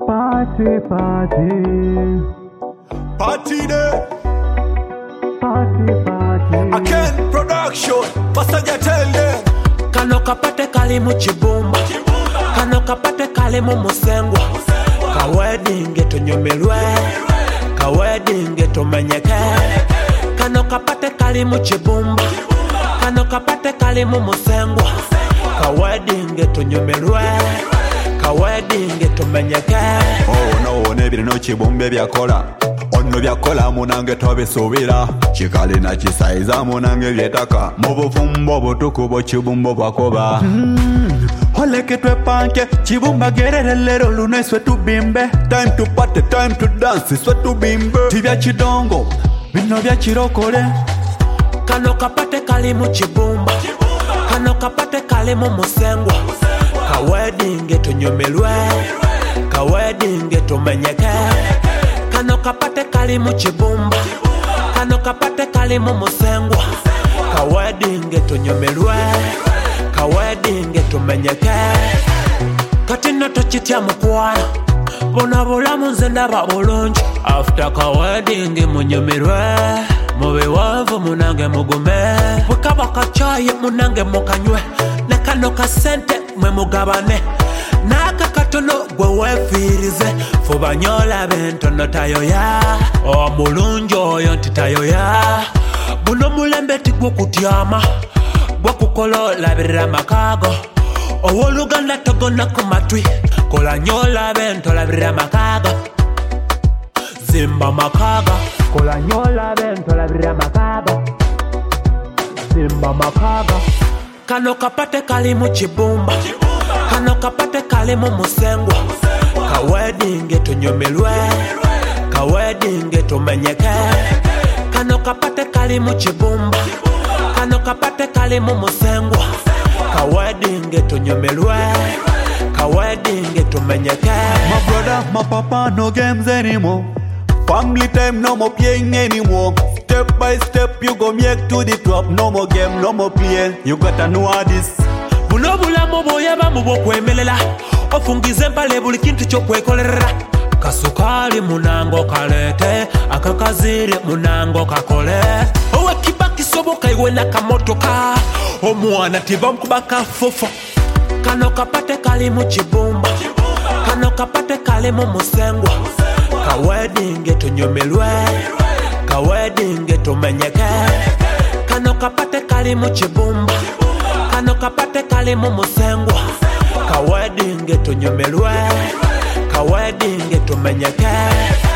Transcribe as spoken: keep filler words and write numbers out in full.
Party, party. Party day. Party, party. Again, production. Pasanja tell them. Kano kapate kali mu chibumba, kano kapate kali mu musengwa. Ka wedding tunyumirwe, ka wedding tumenyeke. Kano kapate kali mu chibumba, kano kapate kali mu musengwa. Ka wedding tunyumirwe, ka wedding tumenyeke. Oh no, nebiri no chibumbe byakola. Ono byakola munange tobisubira. Chikali na chisaiza munange byetaka. Mubufumbo butukubo chibumbo bwakoba. Mm. Oleke twepanke chibumba gerere lero lune swe tubimbe. Time to party, time to dance, swe tubimbe. Tibya chidongo, bino bya chirokole. Kano kapate kali mu chibumba, kano kapate kali mu musengwa. Ka wedding tunyumirwe, ka wedding tumenyeke. Kano kapate kali mu chibumba, kano kapate kali mu musengwa. Ka wedding tunyumirwe, ka wedding tumenyeke. Kati nato chitya mukwano, bona bulamu nze ndaba bulungi. After ka wedding munyumirwe, mube wavu munange mugume. Bukaba kachayi munange mukanywe, ne kano kasente mwe mugabane. Naka katono gwe wefiirize, fuba nyola bentono tayoya. Omulungi oyo nti tayoya. Buno mulembe tigwo kutyama, gwe kukola olabirira makago. Ow'oluganda togona ku matwi, kola nyola bento labirira makago. Zimba makaga, kola nyola bento labirira makago. Zimba makaga. Kano kapate kali mu chibumba, kano kapate kali mu musengwa. Ka wedding tunyumirwe, ka wedding tumenyeke. Kano kapate kali mu chibumba, kano kapate kali mu musengwa. Ka wedding tunyumirwe, ka wedding tumenyeke. My brother, my papa, no games anymore. Family time, no more playing anymore. Step by step, you go make to the top. No more game, no more play. You gotta know how this. Buno bulamu bw'oyaba mu bw'okwemerera, ofungize empale buli kintu ky'okwekolerera. Kasukali munango kalete, akakaziri munango kakole. Owe kiba kisoboka iwe na kamotoka, omwana tiba mkuba kafofo. Kano kapate kali mu chibumba, kano kapate kali mu musengwa. Ka wedding tunyumirwe, ka wedding tumenyeke. Kano kapate kali mu chibumba, kano kapate kali mu musengwa. Ka wedding tunyumirwe, ka wedding tumenyeke.